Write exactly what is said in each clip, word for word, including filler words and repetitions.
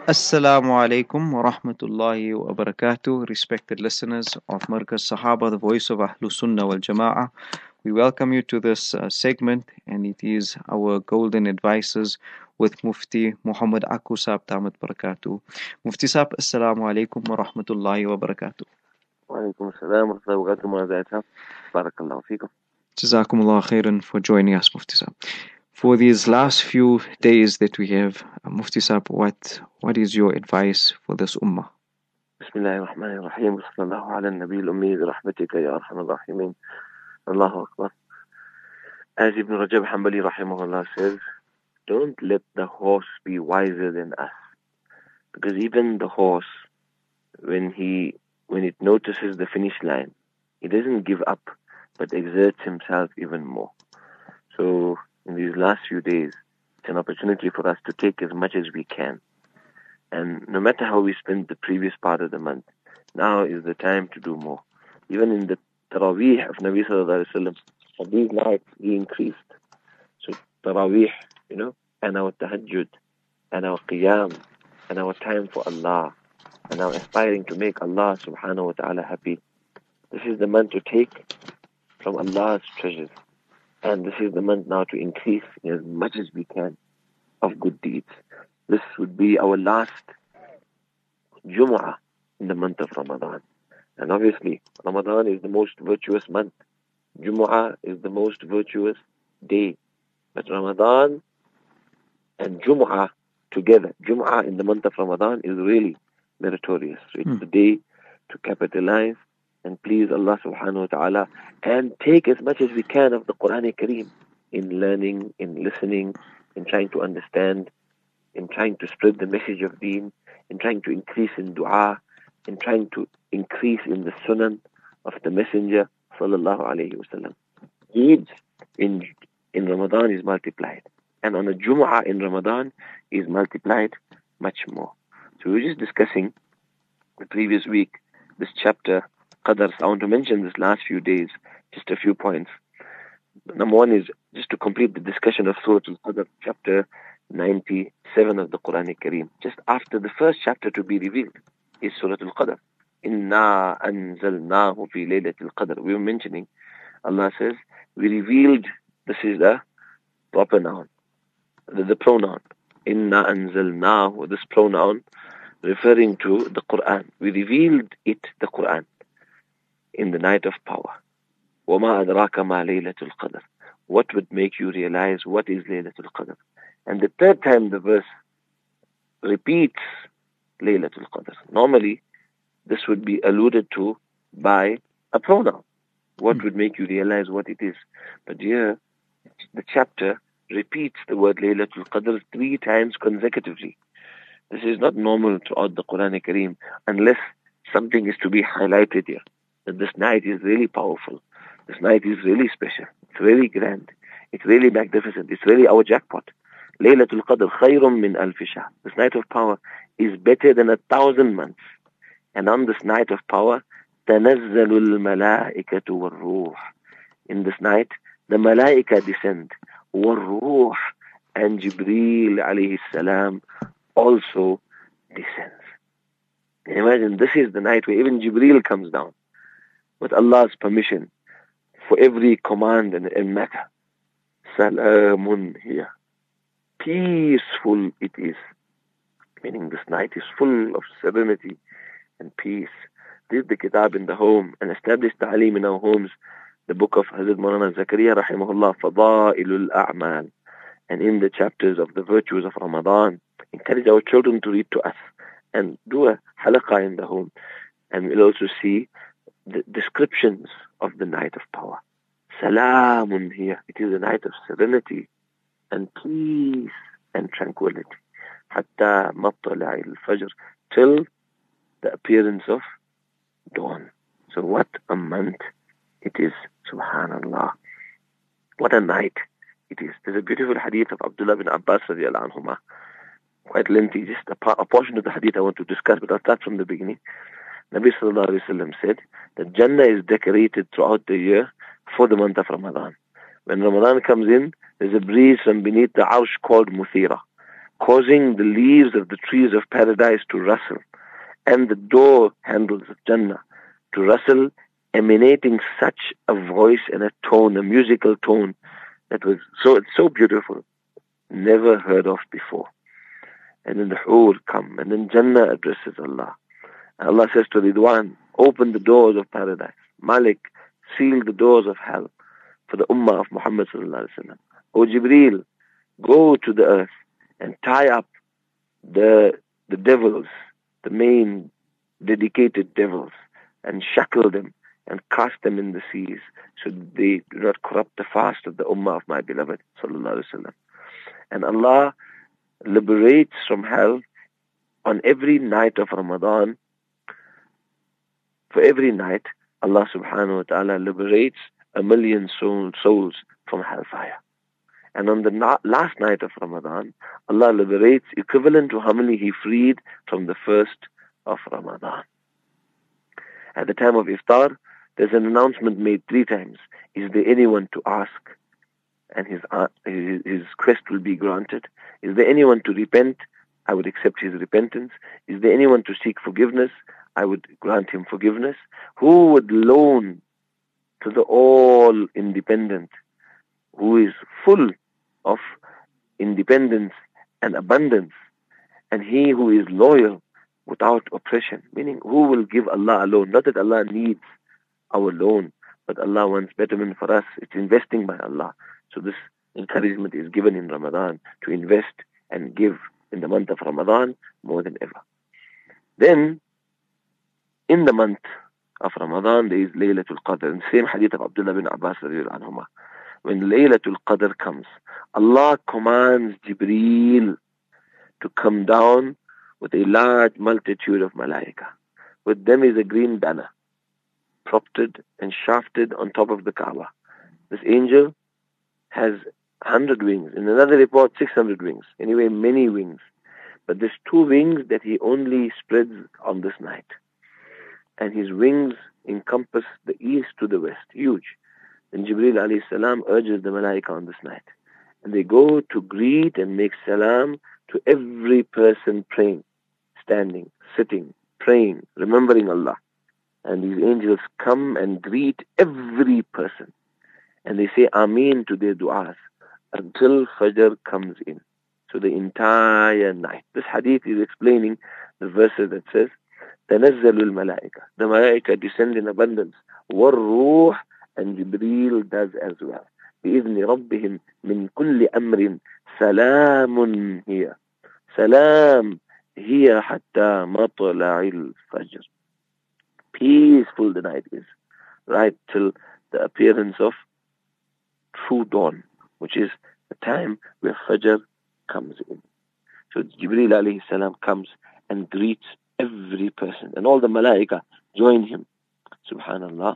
Assalamu alaikum wa rahmatullahi wa barakatuh, respected listeners of Markaz Sahaba, the voice of Ahlus Sunnah wal Jama'ah. We welcome you to this uh, segment, and it is our golden advices with Mufti Muhammad Aku Saab Damat Barakatuh. Mufti Saab, Assalamu alaikum wa rahmatullahi wa barakatuh. Wa alaikum assalam wa rahmatullahi wa barakatuh. Barakallahu feekum. Jazakumullah khairan for joining us, Mufti Saab. For these last few days that we have, uh, Mufti Saab, what, what is your advice for this ummah? Bismillahir Rahmanir Rahim. Wa sallallahu ala nabi al-ummi bi rahmatika ya arhamar rahimin. Allahu Akbar. As Ibn Rajab Hanbali rahimahullah says, don't let the horse be wiser than us. Because even the horse, when he when it notices the finish line, he doesn't give up, but exerts himself even more. So in these last few days, it's an opportunity for us to take as much as we can. And no matter how we spent the previous part of the month, now is the time to do more. Even in the Taraweeh of Nabi Sallallahu Alaihi Wasallam, of these nights we increased. So Taraweeh, you know, and our Tahajjud, and our Qiyam, and our time for Allah, and our aspiring to make Allah Subhanahu Wa Ta'ala happy. This is the month to take from Allah's treasures. And this is the month now to increase as much as we can of good deeds. This would be our last Jumu'ah in the month of Ramadan. And obviously, Ramadan is the most virtuous month. Jumu'ah is the most virtuous day. But Ramadan and Jumu'ah together, Jumu'ah in the month of Ramadan is really meritorious. So it's Hmm. the day to capitalize and please Allah subhanahu wa ta'ala and take as much as we can of the Quran Kareem in learning, in listening, in trying to understand, in trying to spread the message of Deen, in trying to increase in dua, in trying to increase in the sunan of the Messenger sallallahu alayhi wasallam. Deeds in, in Ramadan is multiplied. And on a Jumu'ah in Ramadan is multiplied much more. So we were just discussing the previous week, this chapter, Qadr. I want to mention this last few days, just a few points. Number one is just to complete the discussion of Surah Al-Qadr, chapter ninety-seven of the Quran Kareem. Just after the first chapter to be revealed is Surah Al-Qadr. Inna anzalnahu fi laylatil qadr. We were mentioning, Allah says, we revealed, this is the proper noun, the, the pronoun. Inna anzalnahu, this pronoun referring to the Quran. We revealed it, the Quran, in the night of power. وَمَا أَدْرَاكَ مَا لَيْلَةُ الْقَدْرِ. What would make you realize what is Laylatul Qadr? And the third time the verse repeats Laylatul Qadr. Normally, this would be alluded to by a pronoun. What Hmm. would make you realize what it is? But here, the chapter repeats the word Laylatul Qadr three times consecutively. This is not normal throughout the Quran Kareem unless something is to be highlighted here. That this night is really powerful. This night is really special. It's really grand. It's really magnificent. It's really our jackpot. Laylatul Qadr khayrun min alfi shahr. This night of power is better than a thousand months. And on this night of power, تَنَزَّلُ الْمَلَائِكَةُ وَالْرُوحُ. In this night, the malaika descend. وَالْرُوحُ. And Jibreel alayhi salam also descends. Imagine, this is the night where even Jibreel comes down with Allah's permission for every command and, and matter. Salamun here. Peaceful it is. Meaning this night is full of serenity and peace. Read the kitab in the home and establish ta'aleem in our homes. The book of Hazrat Maulana Zakaria rahimahullah, Fadailul A'mal. And in the chapters of the virtues of Ramadan, encourage our children to read to us and do a halaqah in the home. And we'll also see the descriptions of the night of power. Salamun here. It is a night of serenity and peace and tranquility. Hatta mattala'i al-fajr. Till the appearance of dawn. So what a month it is. Subhanallah. What a night it is. There's a beautiful hadith of Abdullah bin Abbas radiallahu anhuma. Quite lengthy. Just a, pa- a portion of the hadith I want to discuss, but I'll start from the beginning. Nabi sallallahu alayhi wa sallam said that Jannah is decorated throughout the year for the month of Ramadan. When Ramadan comes in, there's a breeze from beneath the arsh called Muthira. causing the leaves of the trees of paradise to rustle, and the door handles of Jannah to rustle, emanating such a voice and a tone, a musical tone, that was so so beautiful, never heard of before. And then the Hur come, and then Jannah addresses Allah. And Allah says to Ridwan, open the doors of paradise. Malik, seal the doors of hell for the Ummah of Muhammad sallallahu alaihi wasallam. O Jibreel, go to the earth and tie up the the devils, the main dedicated devils, and shackle them and cast them in the seas, so they do not corrupt the fast of the Ummah of my beloved sallallahu alaihi wasallam. And Allah liberates from hell on every night of Ramadan. For every night, Allah subhanahu wa ta'ala liberates a million soul, souls from hellfire. And on the na- last night of Ramadan, Allah liberates equivalent to how many He freed from the first of Ramadan. At the time of iftar, there's an announcement made three times. Is there anyone to ask? And his, uh, his, his quest will be granted. Is there anyone to repent? I would accept his repentance. Is there anyone to seek forgiveness? I would grant him forgiveness. Who would loan to the all-independent, who is full of independence and abundance, and he who is loyal without oppression, meaning who will give Allah alone? Not that Allah needs our loan, but Allah wants betterment for us. It's investing by Allah. So this encouragement is given in Ramadan to invest and give in the month of Ramadan more than ever. Then, in the month of Ramadan, there is Laylatul Qadr. And same hadith of Abdullah bin Abbas radiallahu anhuma. When Laylatul Qadr comes, Allah commands Jibreel to come down with a large multitude of malaika. With them is a green banner, propped and shafted on top of the Kaaba. This angel has one hundred wings. In another report, six hundred wings. Anyway, many wings. But there's two wings that he only spreads on this night. And his wings encompass the east to the west. Huge. And Jibreel alayhi salam urges the malaika on this night. And they go to greet and make salam to every person praying, standing, sitting, praying, remembering Allah. And these angels come and greet every person. And they say Ameen to their du'as until Fajr comes in. So the entire night. This hadith is explaining the verses that says, تَنَزَّلُ الْمَلَائِكَةِ The malaika descend in abundance. وَالْرُوحِ And Jibreel does as well. بِإِذْنِ رَبِّهِمْ مِنْ كُلِّ أَمْرٍ سَلَامٌ هِيَ Salam hiya hatta matla'il fajr. Peaceful the night is, right till the appearance of true dawn, which is the time where Fajr comes in. So Jibreel alayhi salam comes and greets every person, and all the malaika join him. Subhanallah.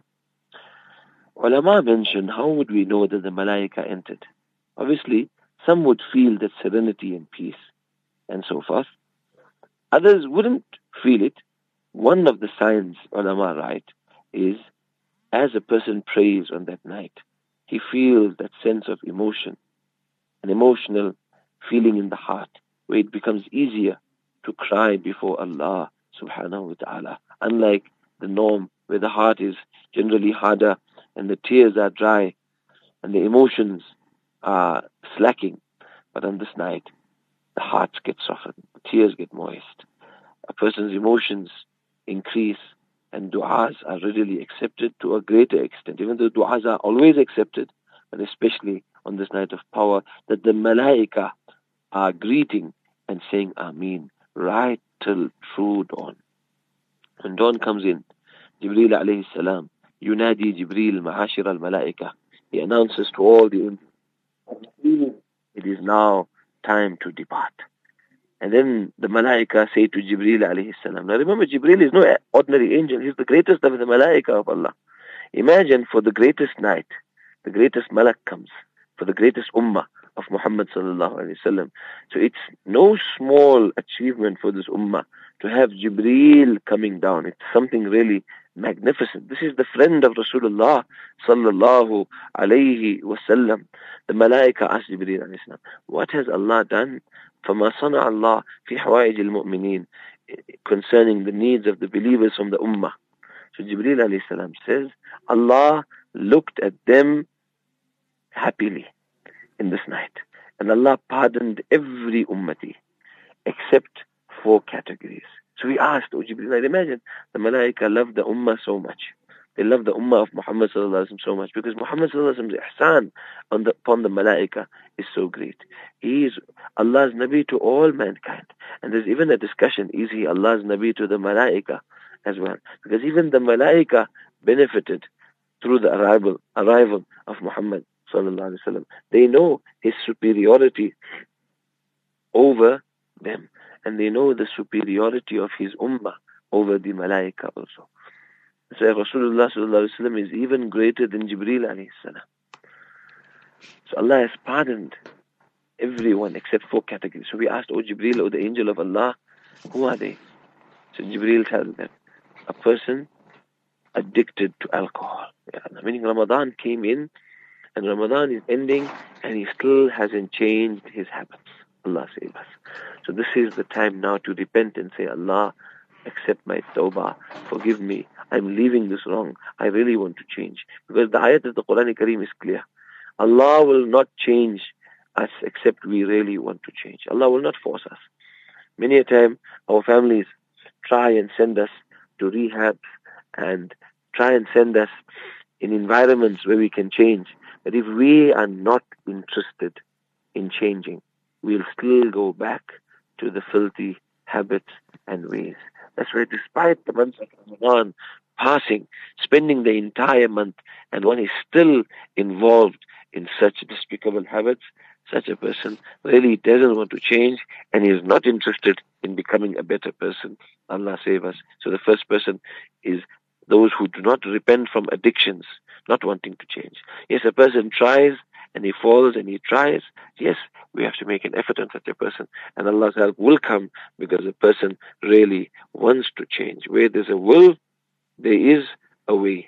Ulama mentioned, how would we know that the malaika entered? Obviously, some would feel that serenity and peace and so forth. Others wouldn't feel it. One of the signs, ulama write, is as a person prays on that night, he feels that sense of emotion, an emotional feeling in the heart, where it becomes easier to cry before Allah subhanahu wa ta'ala. Unlike the norm where the heart is generally harder and the tears are dry and the emotions are slacking. But on this night, the hearts get softened, the tears get moist, a person's emotions increase, and du'as are readily accepted to a greater extent. Even though du'as are always accepted, but especially on this night of power, that the malaika are greeting and saying Ameen right till true dawn. When dawn comes in, Jibreel alayhi salam, Yunadi Jibreel ma'ashir al-malaika, he announces to all the angels, it is now time to depart. And then the malaika say to Jibreel alayhi salam. Now remember, Jibreel is no ordinary angel. He's the greatest of the malaika of Allah. Imagine, for the greatest night, the greatest malak comes, for the greatest ummah of Muhammad sallallahu alayhi wasallam. So it's no small achievement for this ummah to have Jibreel coming down. It's something really magnificent. This is the friend of Rasulullah sallallahu alayhi wasallam. The Malaika asked Jibreel alayhi salam, what has Allah done? فَمَا صَنَعَ اللَّهُ فِي حَوَائِجِ الْمُؤْمِنِينَ, concerning the needs of the believers from the Ummah. So Jibreel alayhi salam says, Allah looked at them happily in this night. And Allah pardoned every ummati except four categories. So we asked, oh Jibreel, imagine the Malaika loved the Ummah so much. They loved the Ummah of Muhammad sallallahu alaihi wasallam so much because Muhammad sallallahu alaihi wasallam's ihsan on the, upon the Malaika is so great. He is Allah's Nabi to all mankind. And there's even a discussion, is he Allah's Nabi to the Malaika as well? Because even the Malaika benefited through the arrival, arrival of Muhammad sallallahu alaihi wasallam. They know his superiority over them. And they know the superiority of his ummah over the Malaika also. So Rasulullah sallallahu alaihi wasallam is even greater than Jibreel alayhi salam. So Allah has pardoned everyone except four categories. So we asked, oh Jibreel, oh the angel of Allah, who are they? So Jibreel tells them, a person addicted to alcohol. Yeah, meaning Ramadan came in and Ramadan is ending and he still hasn't changed his habits. Allah save us. So this is the time now to repent and say, Allah, accept my tawbah, forgive me, I'm leaving this wrong, I really want to change. Because the ayat of the Quran Kareem is clear. Allah will not change us except we really want to change. Allah will not force us. Many a time our families try and send us to rehabs and try and send us in environments where we can change. But if we are not interested in changing, we'll still go back to the filthy habits and ways. That's why despite the month of Ramadan passing, spending the entire month, and one is still involved in such despicable habits, such a person really doesn't want to change and is not interested in becoming a better person. Allah save us. So the first person is those who do not repent from addictions, not wanting to change. Yes, a person tries and he falls and he tries. Yes, we have to make an effort on such a person. And Allah's help will come because the person really wants to change. Where there's a will, there is a way.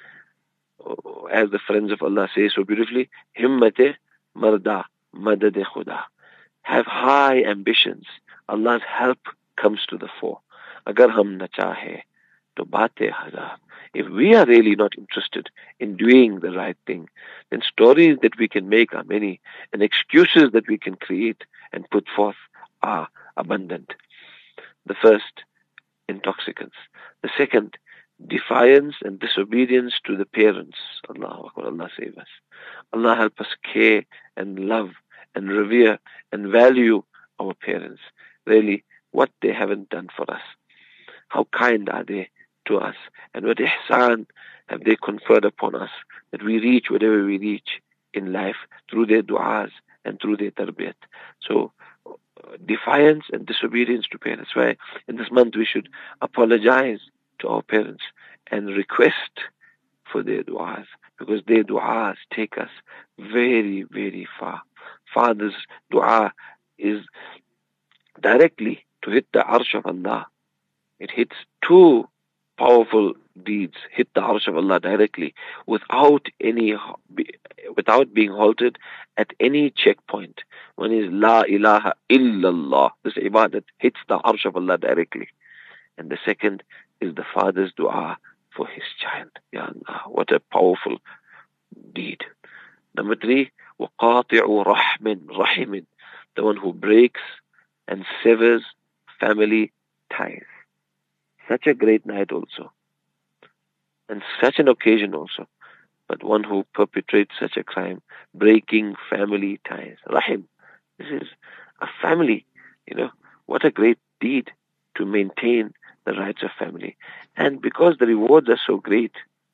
As the friends of Allah say so beautifully, himmate marda madad khuda. Have high ambitions. Allah's help comes to the fore. Agar hum na chahe, to baate hazar. If we are really not interested in doing the right thing, then stories that we can make are many, and excuses that we can create and put forth are abundant. The first, intoxicants. The second, defiance and disobedience to the parents. Allahu Akbar, Allah save us. Allah help us care and love and revere and value our parents. Really, what they haven't done for us. How kind are they to us, and what ihsan have they conferred upon us, that we reach whatever we reach in life through their du'as and through their tarbiyat. So defiance and disobedience to parents. Why in this month we should apologize to our parents and request for their du'as, because their du'as take us very, very far. Father's du'a is directly to hit the arsh of Allah. It hits two powerful deeds, hit the arsh of Allah directly without any, without being halted at any checkpoint. One is La ilaha illallah. This ibadat hits the arsh of Allah directly. And the second is the father's dua for his child. Ya Allah, what a powerful deed. Number three, وَقَاطِعُ رَحْمٍ رَحِمٍ. The one who breaks and severs family ties. Such a great night also. And such an occasion also. But one who perpetrates such a crime, breaking family ties. Rahim. This is a family. You know, what a great deed to maintain the rights of family. And because the rewards are so great,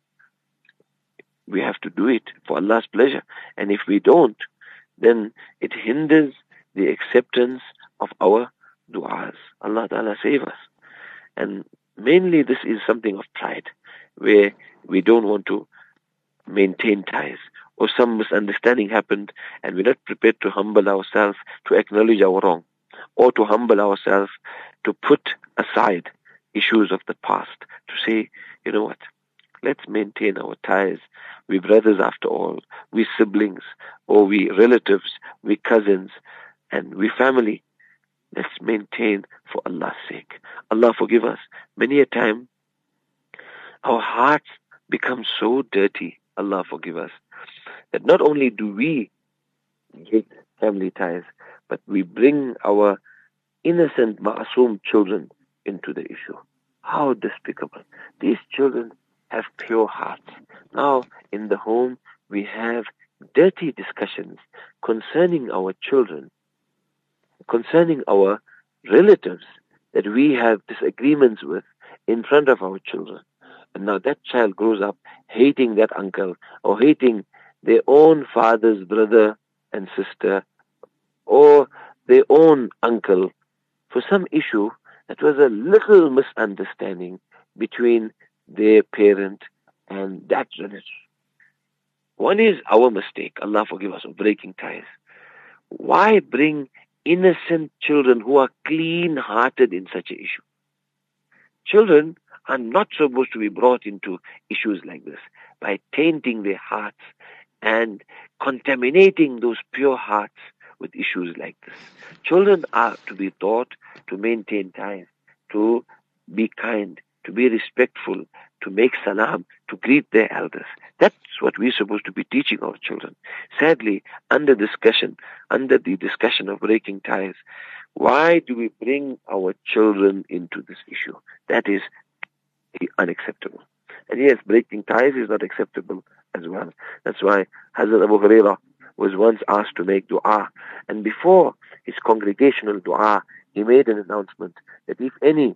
we have to do it for Allah's pleasure. And if we don't, then it hinders the acceptance of our du'as. Allah Ta'ala save us. And mainly this is something of pride, where we don't want to maintain ties, or some misunderstanding happened and we're not prepared to humble ourselves to acknowledge our wrong, or to humble ourselves to put aside issues of the past, to say, you know what, let's maintain our ties. We brothers after all, we siblings, or we relatives, we cousins, and we family. Let's maintain for Allah's sake. Allah forgive us. Many a time, our hearts become so dirty, Allah forgive us, that not only do we break family ties, but we bring our innocent, ma'asum children into the issue. How despicable. These children have pure hearts. Now, in the home, we have dirty discussions concerning our children, concerning our relatives that we have disagreements with in front of our children. And now that child grows up hating that uncle or hating their own father's brother and sister or their own uncle for some issue that was a little misunderstanding between their parent and that relative. One is our mistake, Allah forgive us, of breaking ties. Why bring innocent children who are clean-hearted in such an issue? Children are not supposed to be brought into issues like this by tainting their hearts and contaminating those pure hearts with issues like this. Children are to be taught to maintain ties, to be kind, to be respectful, to make salam, to greet their elders. That's what we're supposed to be teaching our children. Sadly, under discussion, under the discussion of breaking ties, why do we bring our children into this issue? That is unacceptable. And yes, breaking ties is not acceptable as well. That's why Hazrat Abu Hurairah was once asked to make dua. And before his congregational dua, he made an announcement that if any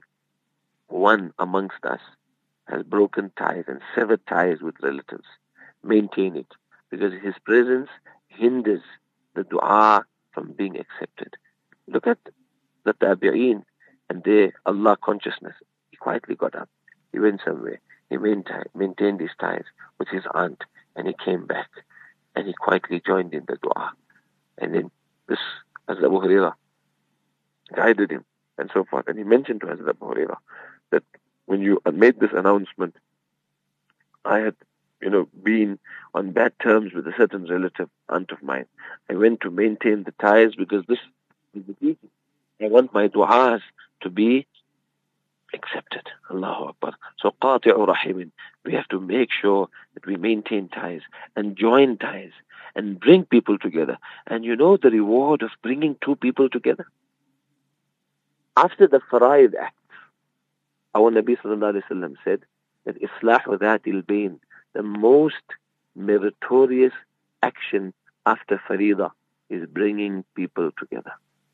one amongst us has broken ties and severed ties with relatives, maintain it, because his presence hinders the dua from being accepted. Look at the tabi'een and their Allah consciousness. He quietly got up. He went somewhere. He maintained, maintained his ties with his aunt, and he came back, and he quietly joined in the dua. And then this Hazrat Abu Hurairah guided him, and so forth. And he mentioned to Hazrat Abu Hurairah that when you made this announcement, I had, you know, been on bad terms with a certain relative, aunt of mine. I went to maintain the ties because this is the teaching. I want my du'as to be accepted. Allahu Akbar. So qati'u rahimin. We have to make sure that we maintain ties and join ties and bring people together. And you know the reward of bringing two people together? After the Fara'id Act, our Nabi Sallallahu Alaihi Wasallam said that Islahu Dhatil Bain, the most meritorious action after Farida is bringing people together.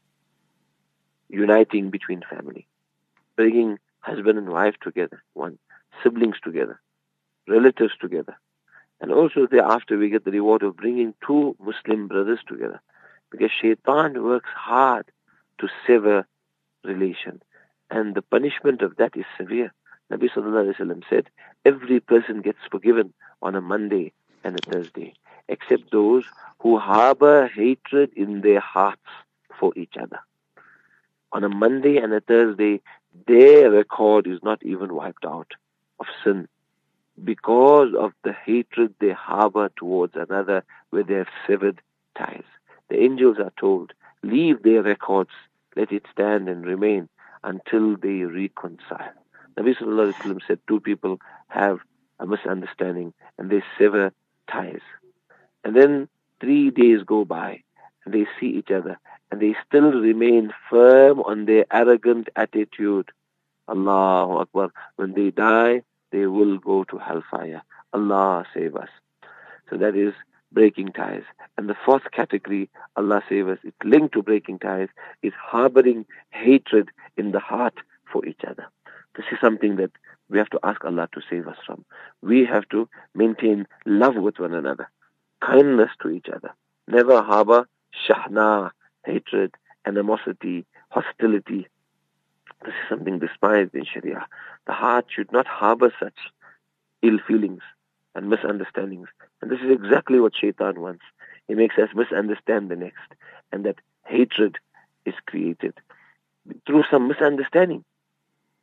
Uniting between family. Bringing husband and wife together, one, siblings together, relatives together. And also thereafter we get the reward of bringing two Muslim brothers together. Because shaitan works hard to sever relation. And the punishment of that is severe. Nabi Sallallahu Alaihi Wasallam said, every person gets forgiven on a Monday and a Thursday, except those who harbor hatred in their hearts for each other. On a Monday and a Thursday, their record is not even wiped out of sin because of the hatred they harbor towards another where they have severed ties. The angels are told, leave their records, let it stand and remain until they reconcile. Nabi Sallallahu Alaihi Wasallam said two people have a misunderstanding and they sever ties. And then three days go by and they see each other and they still remain firm on their arrogant attitude. Allahu Akbar. When they die, they will go to hellfire. Allah save us. So that is breaking ties. And the fourth category, Allah save us, it's linked to breaking ties, is harboring hatred in the heart for each other. This is something that we have to ask Allah to save us from. We have to maintain love with one another, kindness to each other. Never harbor shahna, hatred, animosity, hostility. This is something despised in Sharia. The heart should not harbor such ill feelings and misunderstandings. And this is exactly what shaitan wants. He makes us misunderstand the next, and that hatred is created through some misunderstanding.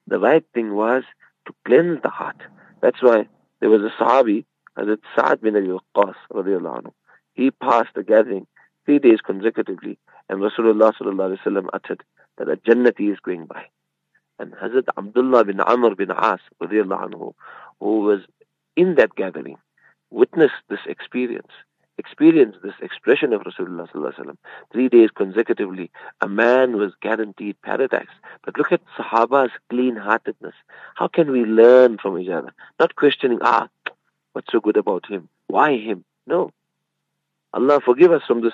The right thing was to cleanse the heart. That's why there was a Sahabi, Hazrat Sa'ad bin Abi Waqqas radiallahu anhu. He passed the gathering three days consecutively, and Rasulullah sallallahu alaihi wasallam uttered that a Jannati is going by. And Hazrat Abdullah bin Amr bin As radiallahu anhu, who was in that gathering, witnessed this experience, experienced this expression of Rasulullah sallallahu alaihi wasallam. Three days consecutively, a man was guaranteed paradise. But look at Sahaba's clean-heartedness. How can we learn from each other? Not questioning, ah, what's so good about him? Why him? No. Allah forgive us from this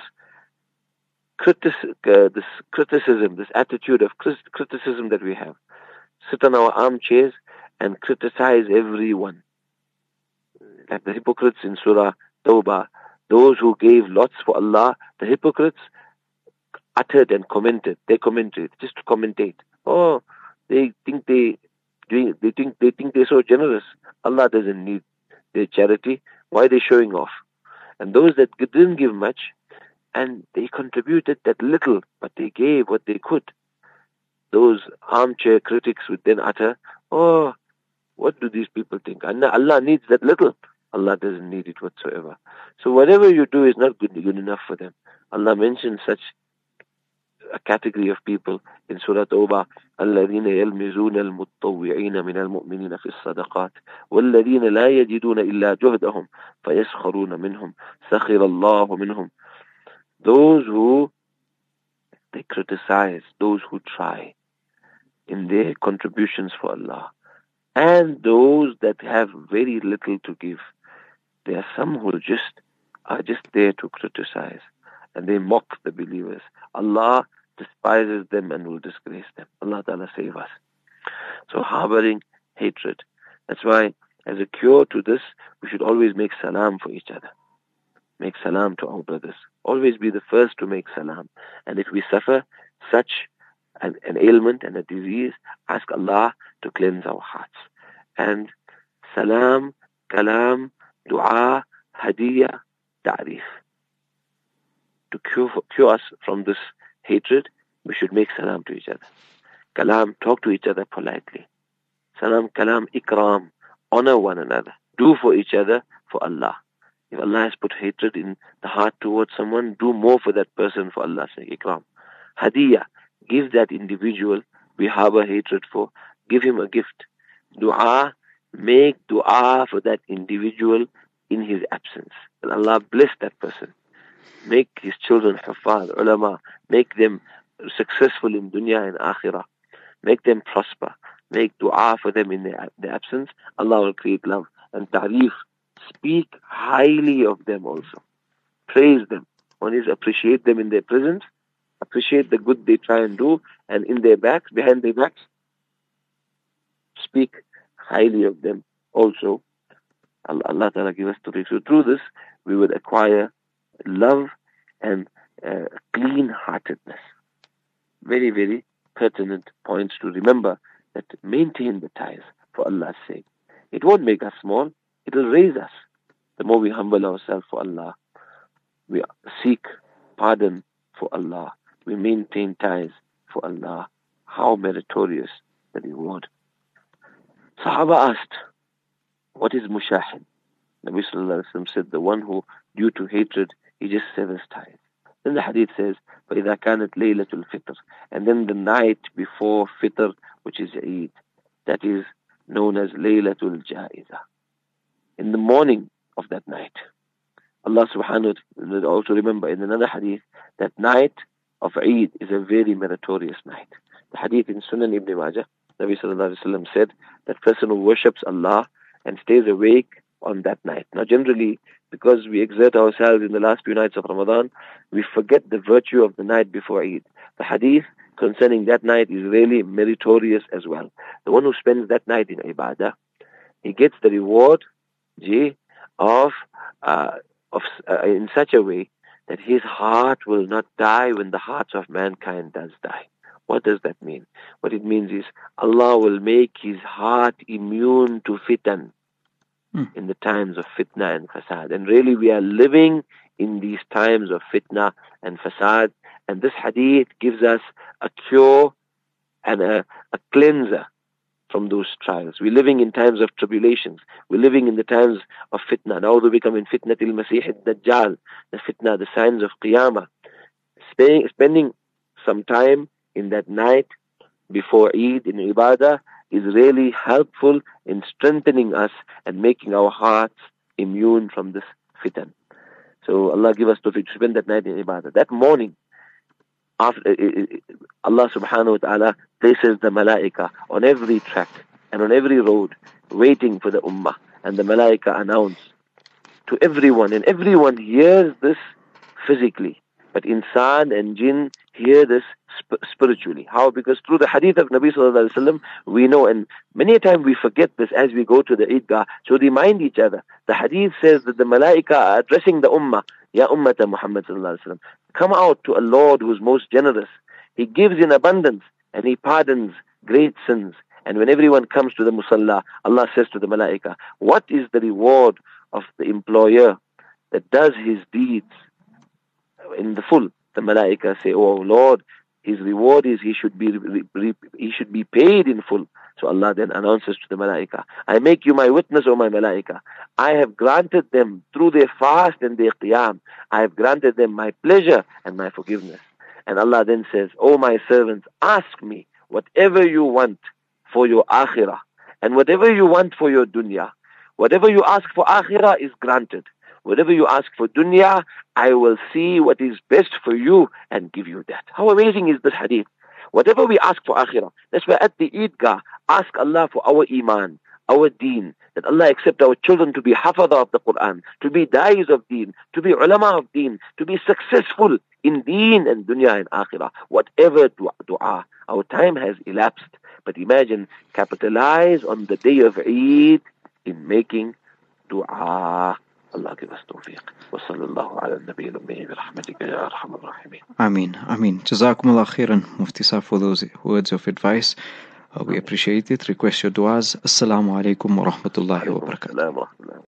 critis- uh, this criticism, this attitude of criticism that we have. Sit on our armchairs and criticize everyone. Like the hypocrites in Surah Tawbah, those who gave lots for Allah, the hypocrites uttered and commented. They commented just to commentate. Oh, they think they doing. They think they think they're so generous. Allah doesn't need their charity. Why are they showing off? And those that didn't give much, and they contributed that little, but they gave what they could. Those armchair critics would then utter, oh, what do these people think? Allah needs that little. Allah doesn't need it whatsoever. So whatever you do is not good, good enough for them. Allah mentions such a category of people in Surah Tawbah, الَّذِينَ يَلْمِزُونَ الْمُطَّوِّعِينَ مِنَ الْمُؤْمِنِينَ فِي الصَّدَقَاتِ وَالَّذِينَ لَا يَجِدُونَ إِلَّا جُهْدَهُمْ فَيَسْخَرُونَ مِنْهُمْ سَخِرَ اللَّهُ مِنْهُمْ. Those who they criticize, those who try in their contributions for Allah, and those that have very little to give. There are some who just are just there to criticize, and they mock the believers. Allah despises them and will disgrace them. Allah Ta'ala save us. So harboring hatred. That's why as a cure to this, we should always make salam for each other. Make salam to our brothers. Always be the first to make salam. And if we suffer such an, an ailment and a disease, ask Allah to cleanse our hearts. And salam, kalam, dua, hadiyah, ta'rif. To cure, cure us from this hatred, we should make salam to each other. Kalam, talk to each other politely. Salam, kalam, ikram, honor one another. Do for each other for Allah. If Allah has put hatred in the heart towards someone, do more for that person for Allah's sake. Ikram. Hadiyah, give that individual we harbor hatred for, give him a gift. Dua, make dua for that individual in his absence. And Allah bless that person. Make his children huffaz, ulama, make them successful in dunya and akhirah. Make them prosper. Make dua for them in their, their absence. Allah will create love. And ta'rif, speak highly of them also. Praise them. One is appreciate them in their presence, appreciate the good they try and do, and in their backs, behind their backs, speak highly of them also. Allah, Allah Ta'ala give us tawfiq. So through this, we would acquire love and uh, clean-heartedness. Very, very pertinent points to remember, that maintain the ties for Allah's sake. It won't make us small, it will raise us. The more we humble ourselves for Allah, we seek pardon for Allah, we maintain ties for Allah. How meritorious the reward. Sahaba asked, what is mushahid? Nabi Sallallahu Alaihi Wasallam said, the one who, due to hatred, he just severs ties. Then the hadith says, فَإِذَا كَانَتْ لَيْلَةُ الْفِطْرِ, and then the night before Fitr, which is Eid, that is known as Laylatul Ja'iza. In the morning of that night, Allah subhanahu wa ta'ala, also remember in another hadith, that night of Eid is a very meritorious night. The hadith in Sunan Ibn Majah, Nabi Sallallahu Alaihi Wasallam said, that person who worships Allah and stays awake on that night. Now generally, because we exert ourselves in the last few nights of Ramadan, we forget the virtue of the night before Eid. The hadith concerning that night is really meritorious as well. The one who spends that night in ibadah, he gets the reward gee, of, uh, of uh, in such a way that his heart will not die when the hearts of mankind does die. What does that mean? What it means is Allah will make his heart immune to fitan mm. in the times of fitna and fasad. And really we are living in these times of fitna and fasad. And this hadith gives us a cure and a, a cleanser from those trials. We're living in times of tribulations. We're living in the times of fitna. Na'udhu bika min fitnatil masih ad-dajjal, the fitna, the signs of qiyamah. Spending, spending some time in that night before Eid in ibadah is really helpful in strengthening us and making our hearts immune from this fitan. So Allah give us tawfiq to spend that night in ibadah. That morning, after, uh, Allah subhanahu wa ta'ala places the malaika on every track and on every road waiting for the ummah. And the malaika announce to everyone, and everyone hears this physically. But insan and jinn hear this sp- spiritually. How? Because through the hadith of Nabi sallallahu alaihi wasallam, we know, and many a time we forget this as we go to the Eidgah. So remind each other. The hadith says that the malaika are addressing the ummah, Ya ummata Muhammad sallallahu alaihi wasallam, come out to a Lord who is most generous. He gives in abundance and He pardons great sins. And when everyone comes to the musalla, Allah says to the malaika, what is the reward of the employer that does his deeds in the full? The malaika say, oh Lord, his reward is he should be re- re- he should be paid in full. So Allah then announces to the malaika, I make you my witness, O my malaika. I have granted them through their fast and their qiyam, I have granted them my pleasure and my forgiveness. And Allah then says, O my servants, ask me whatever you want for your akhirah, and whatever you want for your dunya. Whatever you ask for akhirah is granted. Whatever you ask for dunya, I will see what is best for you and give you that. How amazing is this hadith? Whatever we ask for akhirah, that's why at the Eidgah, ask Allah for our iman, our deen, that Allah accept our children to be hafadha of the Quran, to be da'is of deen, to be ulama of deen, to be successful in deen and dunya and akhirah. Whatever dua, our time has elapsed. But imagine, capitalize on the day of Eid in making dua. Allah give us tawfiq. Wa sallallahu ala nabi al-ummi bi rahmatika ya arhamar rahimin. Ameen. Ameen. Jazakumullah khairan, Mufti Saab, for those words of advice. Uh, we appreciate it. Request your du'as. Assalamu alaikum wa rahmatullahi wa barakatuh.